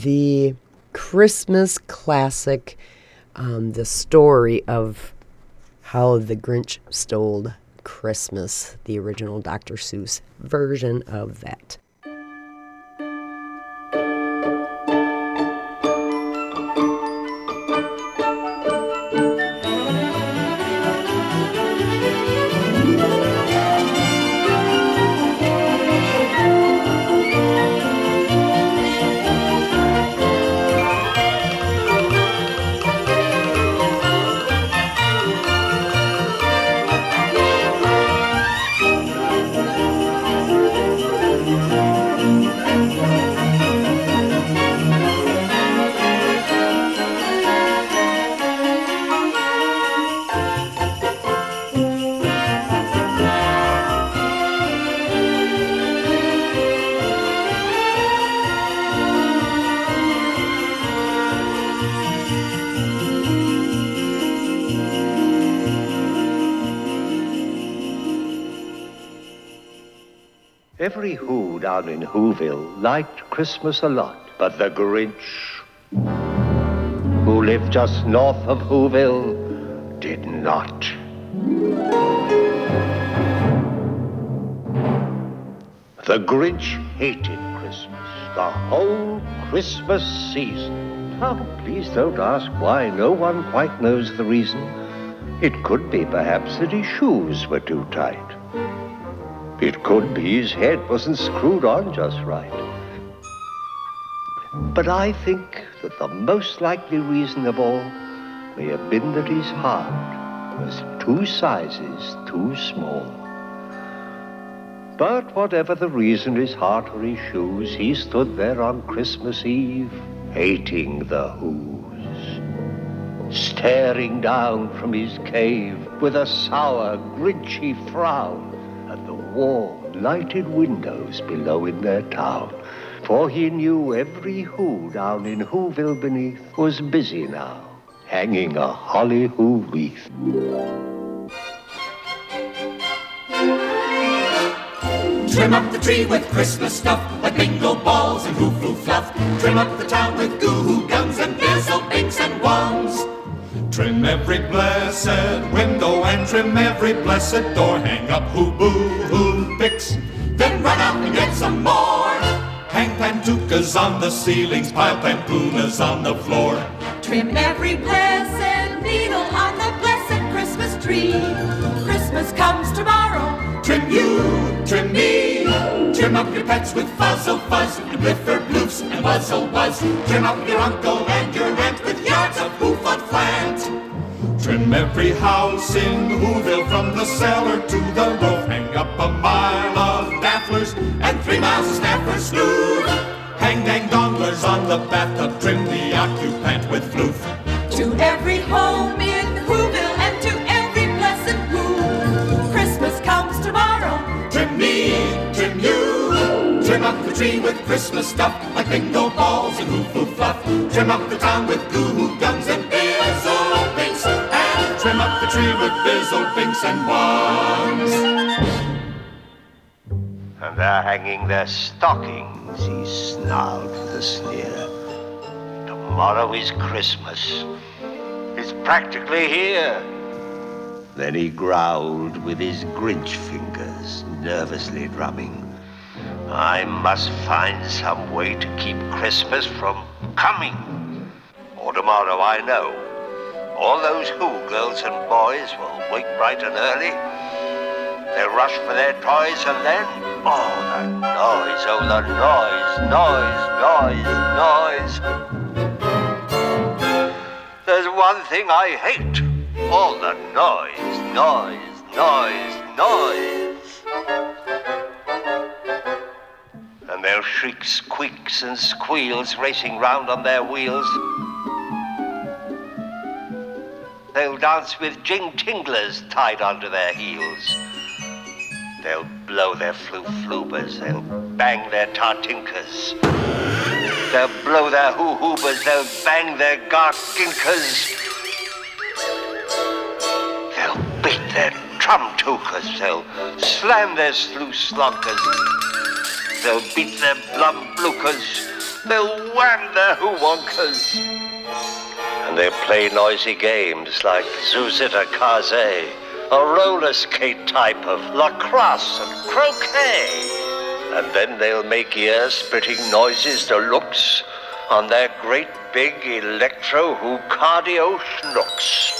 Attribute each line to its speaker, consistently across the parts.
Speaker 1: the Christmas classic, the story of how the Grinch stole Christmas, the original Dr. Seuss version of that.
Speaker 2: Every Who down in Whoville liked Christmas a lot, but the Grinch, who lived just north of Whoville, did not. The Grinch hated Christmas, the whole Christmas season. Oh, please don't ask why. No one quite knows the reason. It could be perhaps that his shoes were too tight. It could be his head wasn't screwed on just right. But I think that the most likely reason of all may have been that his heart was 2 sizes too small. But whatever the reason, his heart or his shoes, he stood there on Christmas Eve, hating the Whos, staring down from his cave with a sour, grinchy frown at the warm, lighted windows below in their town. For he knew every Who down in Whoville beneath was busy now, hanging a holly Who wreath.
Speaker 3: Trim up the tree with Christmas stuff, like bingo balls and hoo-foo fluff. Trim up the town with goo-hoo guns and bizzle binks and wands. Trim every blessed window and trim every blessed door. Hang up hoo-boo-hoo picks, then run out and get some more. Hang pantukas on the ceilings, pile pampunas on the floor.
Speaker 4: Trim every blessed needle on the blessed Christmas tree. Christmas comes tomorrow.
Speaker 3: Trim you, trim me. Trim up your pets with fuzzle fuzz and bliffer bloofs and wuzzle buzz. Trim up your uncle and your aunt with yards of hoof-on flant. Trim every house in Whoville from the cellar to the roof. Hang up a mile of bafflers and 3 miles of snappers smooth. Hang dang donglers on the bathtub. Trim the occupant with floof.
Speaker 4: To every home in Whoville and to every blessed Who, Christmas comes tomorrow.
Speaker 3: Trim me, trim you. Trim up the tree with Christmas stuff, like bingo balls and hoo-foo fluff. Trim up the town with goo-hoo guns and bizzle binks. And trim up the tree with bizzle binks and wands.
Speaker 2: And they're hanging their stockings, he snarled with a sneer. Tomorrow is Christmas. It's practically here. Then he growled with his Grinch fingers, nervously drumming. I must find some way to keep Christmas from coming. Or tomorrow, I know, all those Who girls and boys will wake bright and early. They'll rush for their toys and then, oh, the noise, oh, the noise. There's one thing I hate, all the noise. And they'll shriek squeaks and squeals racing round on their wheels. They'll dance with jing-tinglers tied onto their heels. They'll blow their floof-floobers, they'll bang their tartinkers. They'll blow their hoo-hoobers, they'll bang their garkinkers. They'll beat their trum-tookers, they'll slam their sloo-slonkers. They'll beat their blum-blookers, They'll wham their hoo-wonkers. And they'll play noisy games like Zuzita Kaze, a roller skate type of lacrosse and croquet. And then they'll make ear-splitting noises deluxe on their great big electro-hoo-cardio schnooks.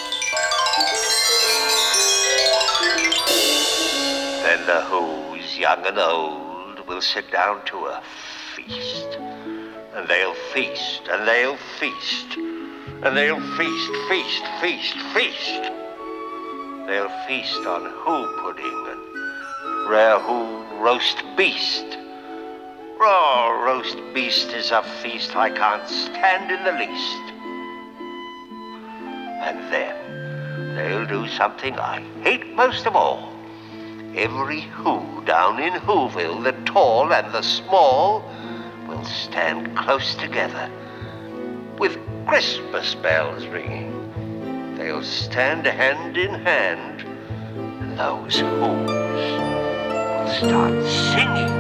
Speaker 2: Then the Who's, young and old, will sit down to a feast. And they'll feast, and they'll feast, and they'll feast, feast, feast, feast. They'll feast on Who pudding and rare Who roast beast. Raw roast beast is a feast I can't stand in the least. And then they'll do something I hate most of all. Every Who down in Whoville, the tall and the small, will stand close together with Christmas bells ringing. They'll stand hand in hand, and those Who's will start singing.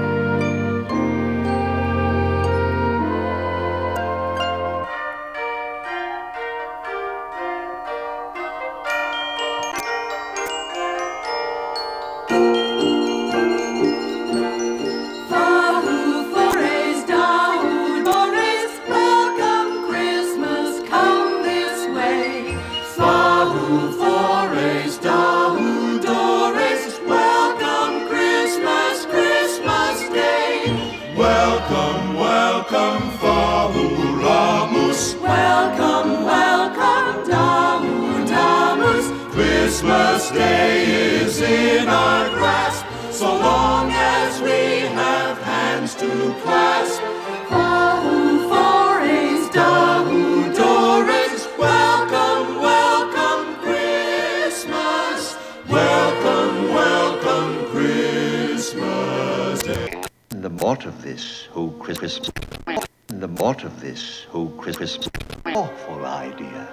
Speaker 3: Christmas Day is in our grasp, so long as we have hands to clasp. Fahu forays, dahu doris, welcome, welcome Christmas, welcome, welcome Christmas Day.
Speaker 2: In the mort of this Who Christmas, in the mort of this Who Christmas, awful idea.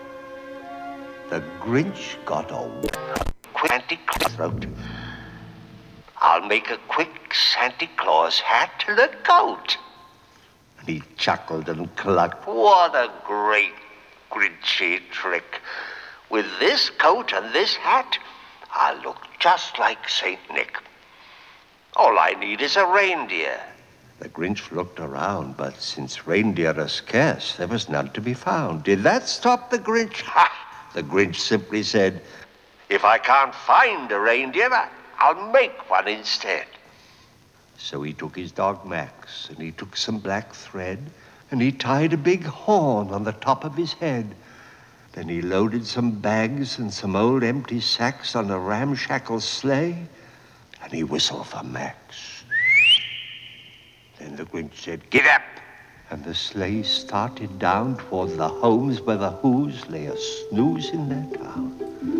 Speaker 2: The Grinch got a quick Santa Claus throat. I'll make a quick Santa Claus hat and a coat. And he chuckled and clucked. What a great Grinchy trick. With this coat and this hat, I'll look just like Saint Nick. All I need is a reindeer. The Grinch looked around, but since reindeer are scarce, there was none to be found. Did that stop the Grinch? Ha! The Grinch simply said, if I can't find a reindeer, I'll make one instead. So he took his dog Max, and he took some black thread, and he tied a big horn on the top of his head. Then he loaded some bags and some old empty sacks on a ramshackle sleigh, and he whistled for Max. Then the Grinch said, get up! And the sleigh started down toward the homes where the Who's lay a snooze in their town.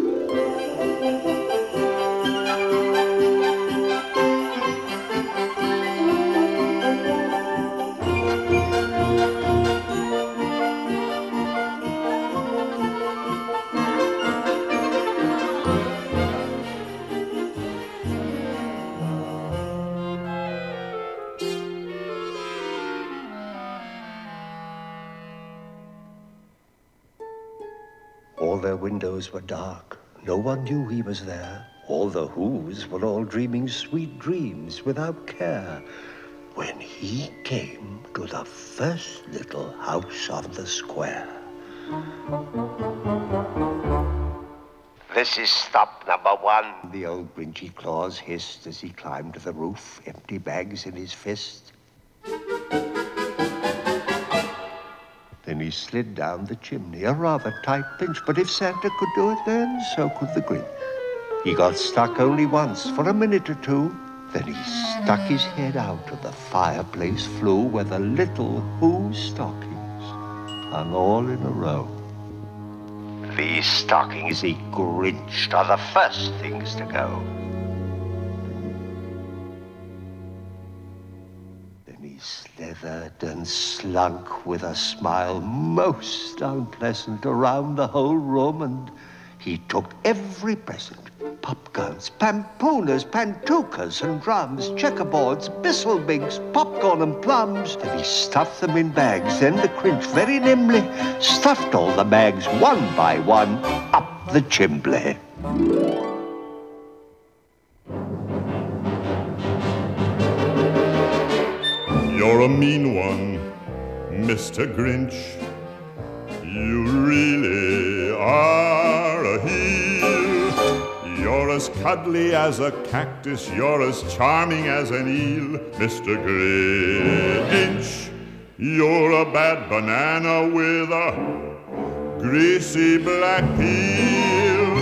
Speaker 2: All their windows were dark. No one knew he was there. All the Who's were all dreaming sweet dreams without care. When he came to the first little house on the square. This is stop number one, the old Grinchy Claus hissed as he climbed to the roof, empty bags in his fist. Then he slid down the chimney, a rather tight pinch, but if Santa could do it then, so could the Grinch. He got stuck only once, for a minute or two. Then he stuck his head out of the fireplace flue where the little Who's stockings hung all in a row. These stockings, he Grinched, are the first things to go. He slithered and slunk with a smile most unpleasant around the whole room, and he took every present, pop guns, pampoonas, pantookas and drums, checkerboards, bissellbigs, popcorn and plums. Then he stuffed them in bags. Then the Grinch very nimbly stuffed all the bags one by one up the chimbley.
Speaker 3: You're a mean one, Mr. Grinch. You really are a heel. You're as cuddly as a cactus. You're as charming as an eel, Mr. Grinch. You're a bad banana with a greasy black peel.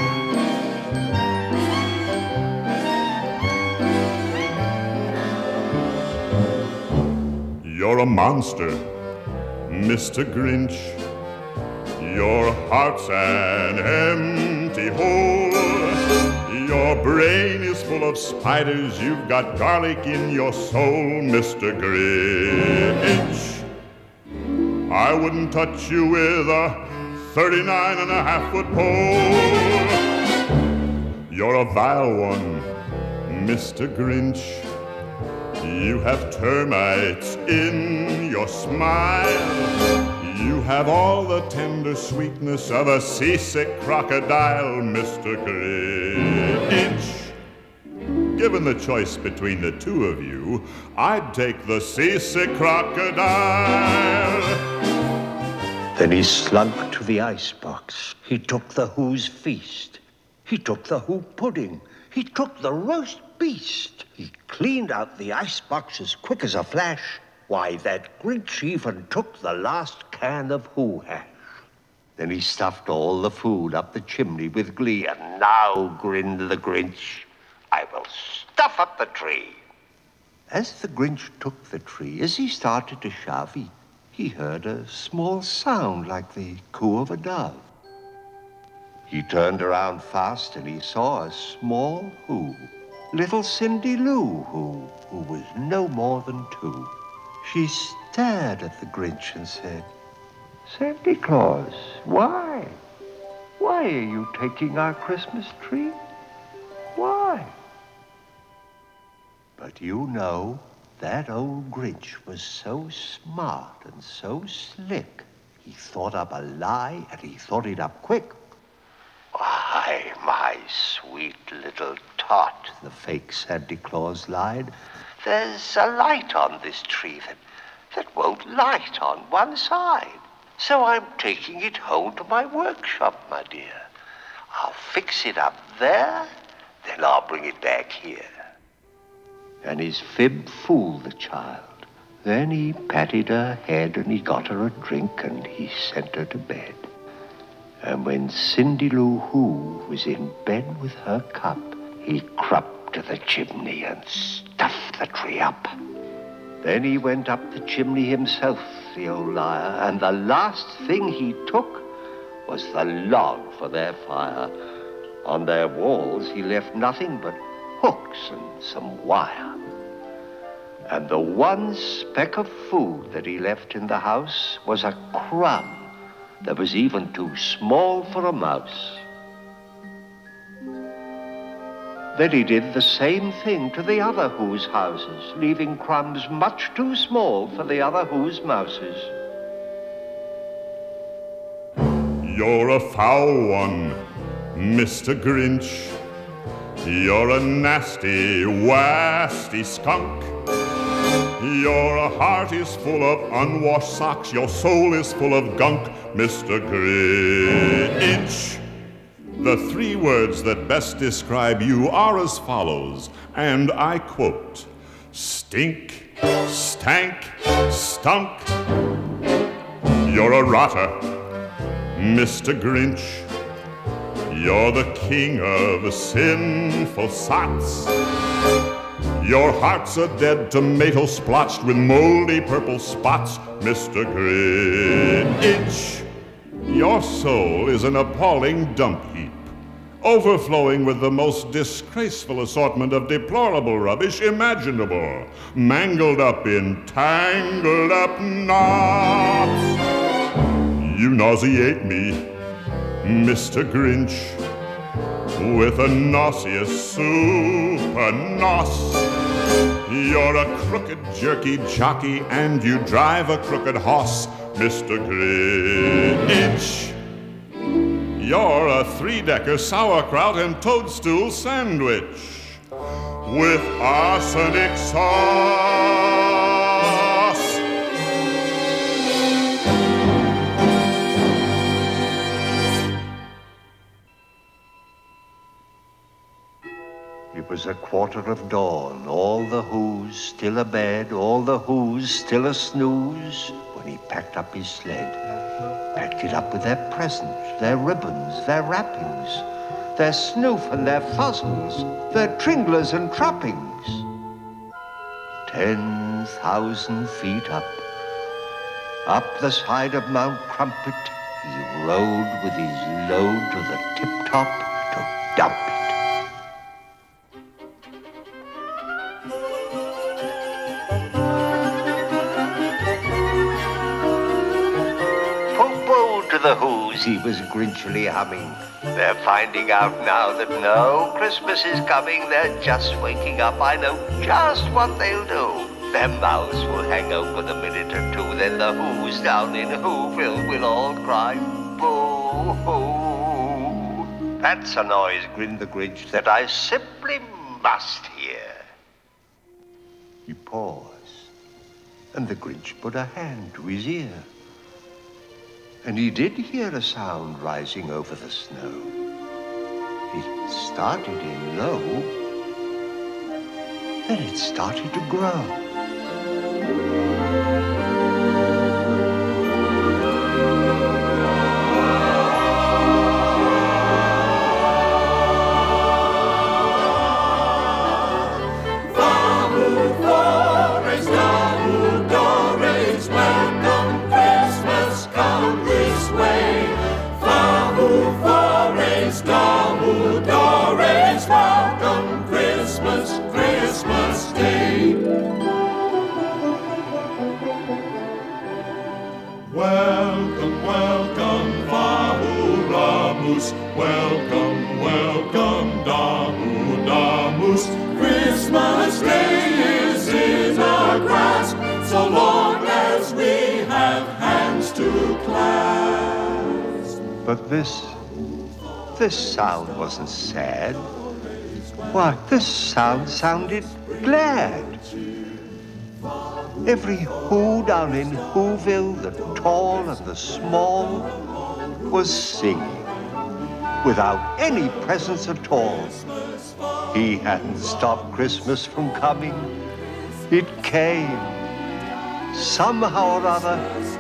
Speaker 3: You're a monster, Mr. Grinch. Your heart's an empty hole. Your brain is full of spiders. You've got garlic in your soul, Mr. Grinch. I wouldn't touch you with a 39.5-foot pole. You're a vile one, Mr. Grinch. You have termites in your smile. You have all the tender sweetness of a seasick crocodile, Mr. Grinch. Given the choice between the two of you, I'd take the seasick crocodile.
Speaker 2: Then he slunk to the icebox. He took the Who's Feast. He took the Who Pudding. He took the roast beast. He cleaned out the icebox as quick as a flash. Why, that Grinch even took the last can of Who hash. Then he stuffed all the food up the chimney with glee. And now, grinned the Grinch, I will stuff up the tree. As the Grinch took the tree, as he started to shove, he heard a small sound like the coo of a dove. He turned around fast and he saw a small Who, little Cindy Lou, who was no more than 2. She stared at the Grinch and said, Santa Claus, why? Why are you taking our Christmas tree? Why? But you know, that old Grinch was so smart and so slick. He thought up a lie, and he thought it up quick. Why, my sweet little tot, the fake Santa Claus lied. There's a light on this tree that won't light on one side. So I'm taking it home to my workshop, my dear. I'll fix it up there, then I'll bring it back here. And his fib fooled the child. Then he patted her head and he got her a drink and he sent her to bed. And when Cindy Lou Who was in bed with her cup, he crept to the chimney and stuffed the tree up. Then he went up the chimney himself, the old liar, and the last thing he took was the log for their fire. On their walls he left nothing but hooks and some wire. And the one speck of food that he left in the house was a crumb that was even too small for a mouse. Then he did the same thing to the other Who's houses, leaving crumbs much too small for the other Who's mouses.
Speaker 3: You're a foul one, Mr. Grinch. You're a nasty, wasty skunk. Your heart is full of unwashed socks. Your soul is full of gunk, Mr. Grinch. The 3 words that best describe you are as follows, and I quote, stink, stank, stunk. You're a rotter, Mr. Grinch. You're the king of sinful sots. Your heart's a dead tomato splotched with moldy purple spots, Mr. Grinch. Your soul is an appalling dump heap, overflowing with the most disgraceful assortment of deplorable rubbish imaginable, mangled up in tangled up knots. You nauseate me, Mr. Grinch. with a nauseous super nos. You're a crooked, jerky jockey, and you drive a crooked hoss, Mr. Grinch. You're a three-decker sauerkraut and toadstool sandwich with arsenic sauce.
Speaker 2: It was a quarter of dawn, all the Who's still abed, all the Who's still a snooze, when he packed up his sled. Packed it up with their presents, their ribbons, their wrappings, their snoof and their fuzzles, their tringlers and trappings. 10,000 feet up the side of Mount Crumpet, he rode with his load to the tip-top to dump it. To the Who's he was grinchily humming. They're finding out now that no Christmas is coming. They're just waking up. I know just what they'll do. Their mouths will hang open a minute or two. Then the Who's down in Whoville will all cry, boo-hoo. That's a noise, grinned the Grinch, that I simply must hear. He paused, and the Grinch put a hand to his ear. And he did hear a sound rising over the snow. It started in low, then it started to grow.
Speaker 3: Welcome, welcome, Damu, Damus. Christmas Day is in our grasp, so long as we have hands to clasp.
Speaker 2: But this sound wasn't sad. Why, this sound sounded glad. Every Who down in Whoville, the tall and the small, was singing. Without any presents at all. He hadn't stopped Christmas from coming. It came. Somehow or other,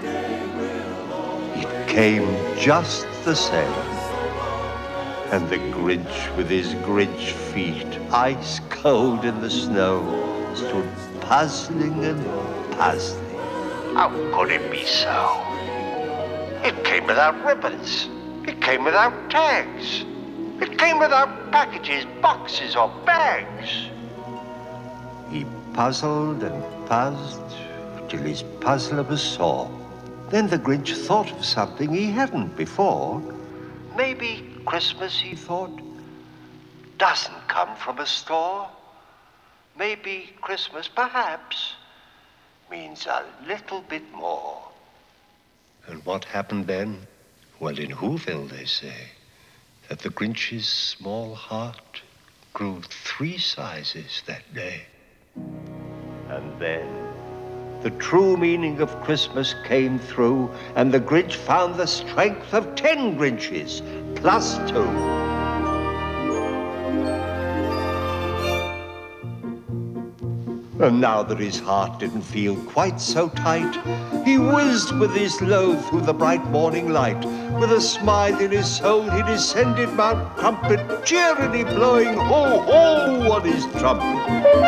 Speaker 2: it came just the same. And the Grinch with his Grinch feet, ice cold in the snow, stood puzzling and puzzling. How could it be so? It came without ribbons. It came without tags. It came without packages, boxes, or bags. He puzzled and puzzled till his puzzler was sore. Then the Grinch thought of something he hadn't before. Maybe Christmas, he thought, doesn't come from a store. Maybe Christmas, perhaps, means a little bit more. And what happened then? Well, in Whoville, they say, that the Grinch's small heart grew 3 sizes that day. And then the true meaning of Christmas came through, and the Grinch found the strength of 10 Grinches, plus 2. And now that his heart didn't feel quite so tight, he whizzed with his load through the bright morning light. With a smile in his soul, he descended Mount Crumpet, cheerily blowing ho-ho on his trumpet.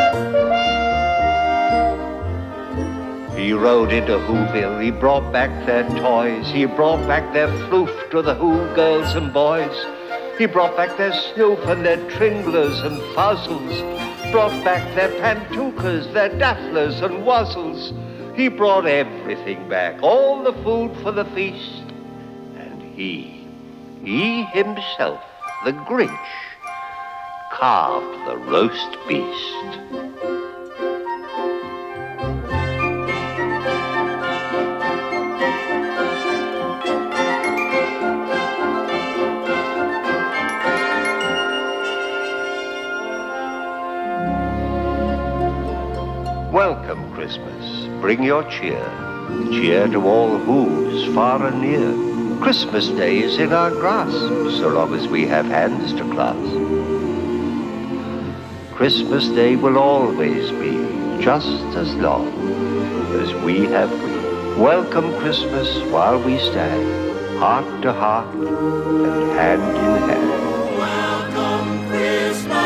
Speaker 2: He rode into Whoville, he brought back their toys, he brought back their floof to the Who girls and boys. He brought back their snoof and their tringlers and fuzzles, brought back their pantookas, their dafflers and wuzzles. He brought everything back, all the food for the feast. And he himself, the Grinch, carved the roast beast. Welcome, Christmas. Bring your cheer. Cheer to all who's far and near. Christmas Day is in our grasp, so long as we have hands to clasp. Christmas Day will always be, just as long as we have we. Welcome Christmas while we stand, heart to heart and hand in hand.
Speaker 3: Welcome Christmas.